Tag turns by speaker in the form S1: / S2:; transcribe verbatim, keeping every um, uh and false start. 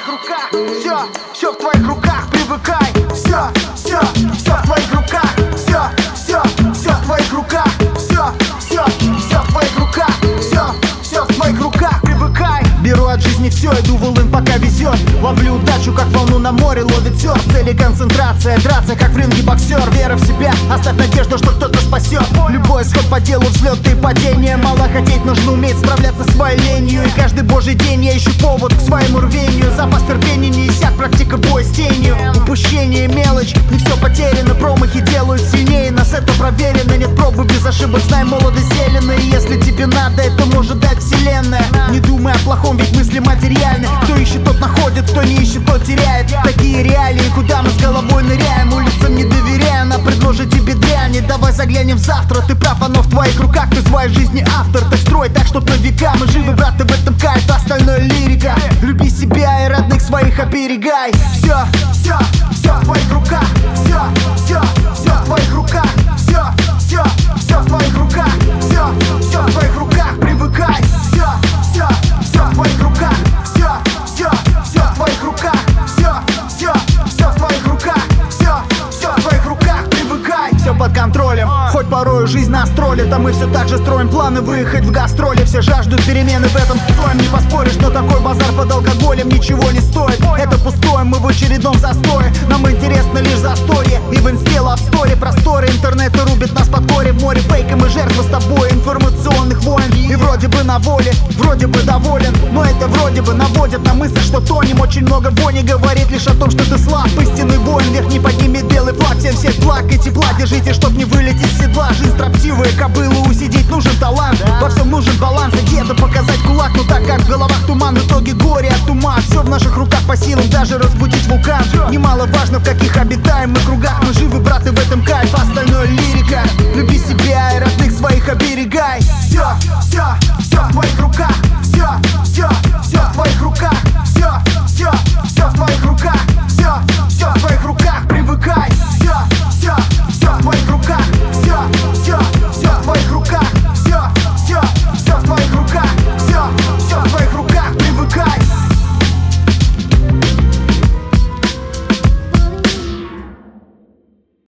S1: твоих руках, все, все в твоих руках, привыкай. Все, все, все в твоих руках, все, все, все в твоих руках, все, все, все в твоих руках, все, все в твоих руках, привыкай. Беру от жизни все, иду волын, пока везет. Ловлю удачу, как волну на море ловит серф. Цели концентрация, драться, как в ринге боксер. Вера в себя, оставь надежду, что кто-то спасет. Любой исход по делу, взлеты и падения. Мало хотеть, нужно уметь справляться с своей ленью. И каждый божий день я ищу повод к своему рвению. Запас терпения не иссяк, практика боя с тенью. Упущение, мелочь, не все потеряно. Промахи делают сильнее, нас это проверено. Нет пробы без ошибок, знай, молодость зелено. И если тебе надо, это может дать вселенная. Не думай о плохом, ведь мысли материальны. Кто ищет, тот находит, кто не ищет, тот теряет. Такие реалии, куда мы с головой ныряем. Улицам не доверяя, она предложит тебе дрянь. Давай заглянем завтра, ты прав, оно в твоих руках. Ты своей жизни автор, так строй так, чтоб на века. Мы живы, брат, и в этом кайф, остальное лирика. Люби себя и родных своих оберегай. Все, все, все в твоих руках. Все, все, все в твоих руках. Все, все, все в твоих руках. Все, все в твоих руках, привыкай. Все, все, все в твоих руках. Все, все, все в твоих руках. Все, все, все в твоих руках. Все, все в твоих руках, привыкай. Все под контролем, хоть порою жизнь нас троллит. А мы все так же строим планы выехать в гастроли. Все жаждут перемены, в этом стоим, не поспоришь. Но такой базар под алкоголем ничего не стоит. Это пустое, мы в очередном застое. Нам интересно лишь застолье. И в инсте лавсторе просторы интернета рубит нас под горе. В море фейка, мы жертвы с тобой информационных войн. И вроде бы на воле, вроде бы доволен. Но это вроде бы наводит на мысль, что тонем. Очень много вони говорит лишь о том, что ты слаб. Истинный воин вверх не поднимет белый флаг. Всем всех благ и тепла держите, чтоб не вылететь с седла. Жизнь строптивая, кобылу усидеть нужен талант. Во всем нужен баланс, и где-то показать кулак. Но так как в головах туман, в итоге горе от ума. Все в наших руках по силам, даже разбудить вулкан. Немало важно, в каких обитаниях